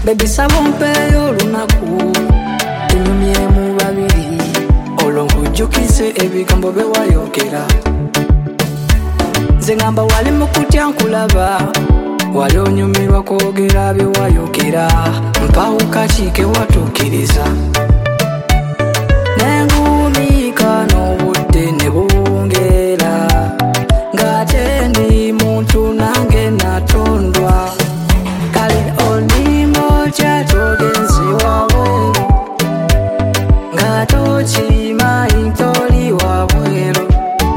Baby sabompeyo lunaku tunyumye mu babiri olonkujukize ebigambo bewayogera nze ngamba wali mukutya nkulaba wali onyumirwa kwogera bewayogera mpawuka kike watuukiriza nengumika n'obudde ne buwungeera ng'ate ndi muntu nange natondwa kale onimo kyatogenzi wabweru ng'atokimanyi ntoli wabweru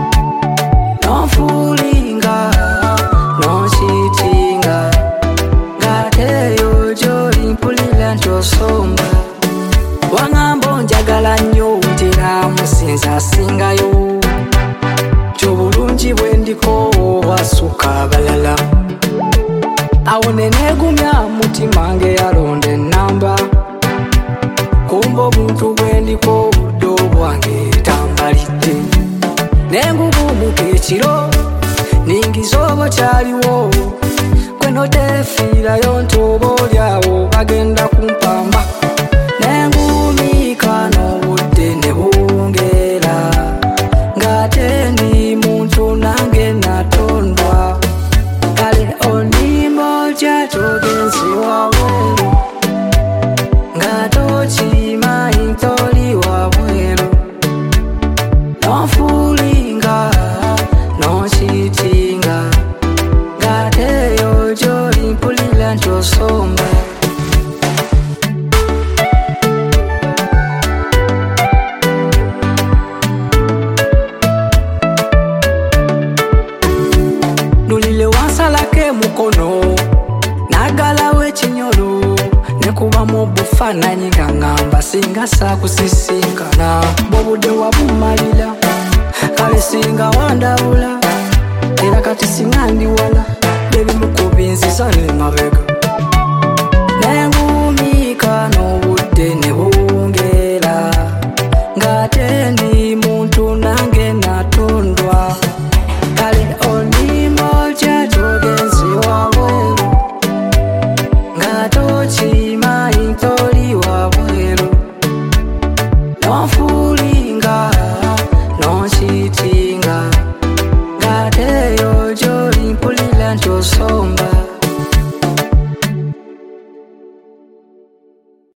nonfuulinga nonkiitinga ng'ate eyo gy'oli mpulira nti osomba wangamba onjagala nnyo ntera musinza asingayo ky'obulungi bwe ndiko wasukka abalala awo ne neegumya mutima nge yalonda ennamba kumba obuntu bwe ndiko obudde bwange tambalidde nengugumuka ekiro ningiza oba kyaliwo gwe noteefiirayo nti oba olyawo bagenda kumpamba nengumika n'obudde ne buwungeera ng'ate ndi muntu nange natondwa kale onimo kyatogenzi wabweru ng'atokimanyi ntoli wabweru nonfuulinga nonkiitinga ng'ate eyo gy'oli mpulira nti osomba nulile wansalako emukono nagalawo ekinyolo nekubamu obufaananyi nga ngamba singa saakusisinkana bw'obudde wabumalira kale singa wandabula era kati singa ndi wala ebimukubinziza n'emabega nengumika n'obudde ne buwungeera ng'ate ndi muntu nange natondwa kale onimo kyatogenzi wabweru ng'atokimanyi ntoli wabweru nonfuulinga nonkiitinga ng'ate eyo gy'oli mpulira nti osomba